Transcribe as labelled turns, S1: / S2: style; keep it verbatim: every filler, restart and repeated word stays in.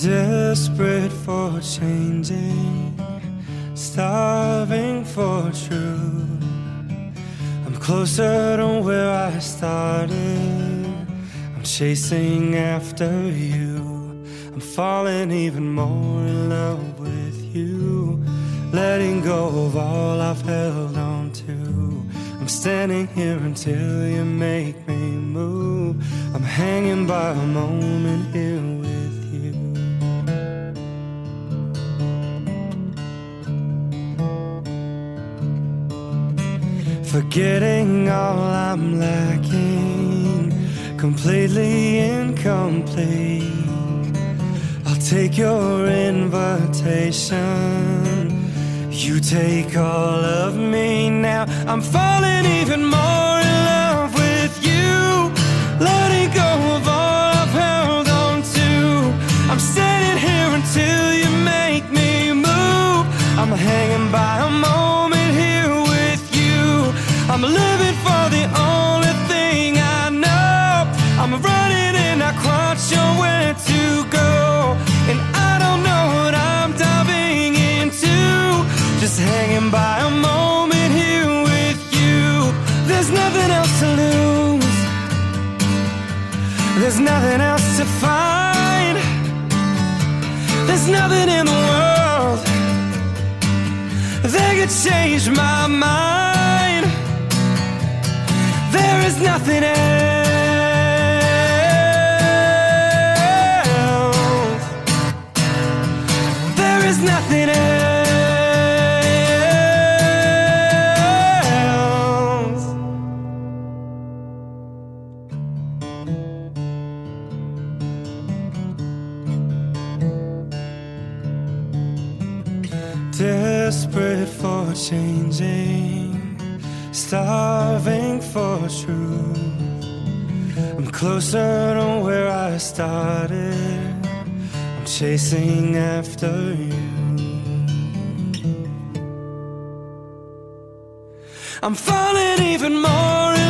S1: Desperate for changing, starving for truth. I'm closer to where I started. I'm chasing after you. I'm falling even more in love with you. Letting go of all I've held on to. I'm standing here until you make me move. I'm hanging by a moment here with you. Forgetting all I'm lacking, completely incomplete. I'll take your invitation. You take all of me now. I'm falling even more in love with you. Letting go of all I've held on to. I'm standing here until you make me move. I'm hanging by a moment here with you. I'm living for the only thing I know. I'm running and I can't show where to go. And I don't know what I'm diving into. Just hanging by a moment here with you. There's nothing else to lose. There's nothing else to find. There's nothing in the world that could change my mind. There is nothing else. There is nothing else. Desperate for changing, starving for truth. I'm closer to where I started. I'm chasing after you. I'm falling even more